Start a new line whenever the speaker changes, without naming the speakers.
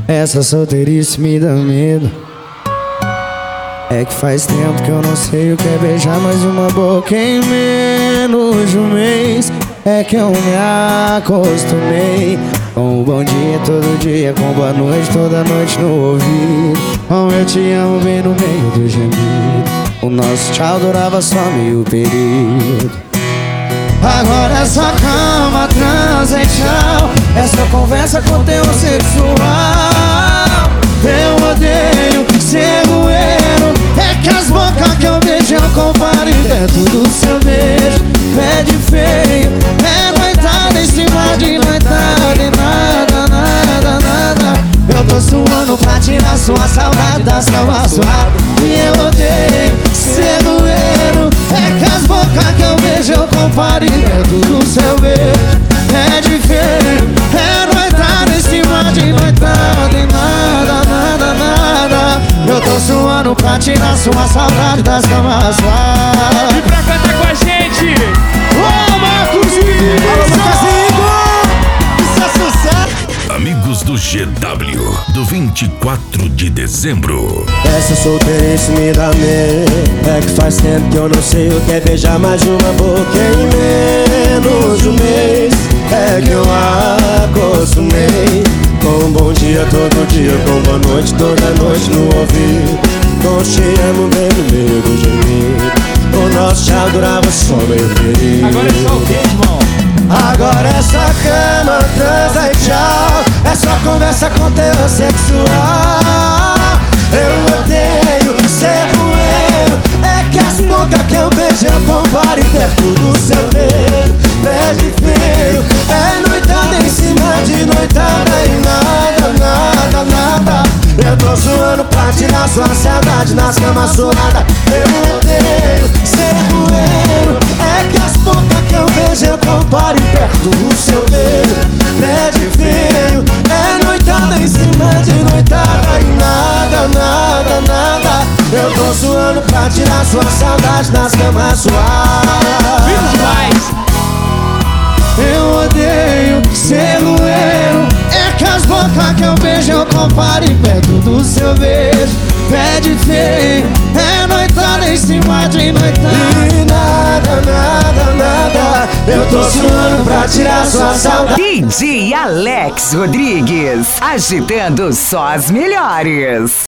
Essa solteirice me dá medo. É que faz tempo que eu não sei o que é beijar mais uma boca em menos de um mês. É que eu me acostumei com o bom dia todo dia, com boa noite toda noite no ouvido. Com eu te amo bem no meio do gemido. O nosso tchau durava só meio período. Agora é só cama, transa e tchau. É só conversa com teor sexual. Eu odeio ser goeiro. É que as bocas que eu beijo eu comparo perto do seu beijo. Pede feio, é noitada em cima de noitada. E nada, nada, nada. Eu tô suando pra tirar sua saudade das camas suadas. E eu odeio ser goeiro. É que as bocas que eu beijo eu comparo perto do seu beijo. Pede feio, é noitada em cima de noitada. E nada, nada, nada. Eu tô suando pra tirar sua saudade das camas suadas.
E pra cantar com a gente,
ô Marcosinho!
Alô, Marcosinho! Isso é sucesso!
Amigos do GW, do 24 de dezembro.
Essa solteirice me dá medo. É que faz tempo que eu não sei o que é beijar mais de uma boca em menos de um mês. É que eu acostumei com um bom dia todo dia, com boa noite toda noite no ouvido. Com te amo bem no meio do gemido. O nosso tchau durava só meio período.
agora é só o quê, irmão?
Agora é só cama, transa e tchau. É só conversa com teor sexual. Eu odeio ser rueiro. É que as bocas que eu beijo eu comparo perto do seu dedo. Pede feio, é noitada em cima de noitada. E nada, nada, nada. Eu tô suando pra tirar sua saudade nas camas suadas. Eu odeio ser rueiro. É que as bocas que eu beijo eu comparo perto do seu dedo. Pede feio, é noitada em cima de noitada. E nada, nada, nada. Eu tô suando pra tirar sua saudade nas camas suadas.
Vivo demais!
Eu odeio ser goeiro. É que as bocas que eu beijo eu comparo perto do seu beijo. Pede feio, é noitada em cima de noitada. E nada, nada, nada. Eu tô suando pra tirar sua saudade.
DJ Alex Rodrigues, agitando só as melhores.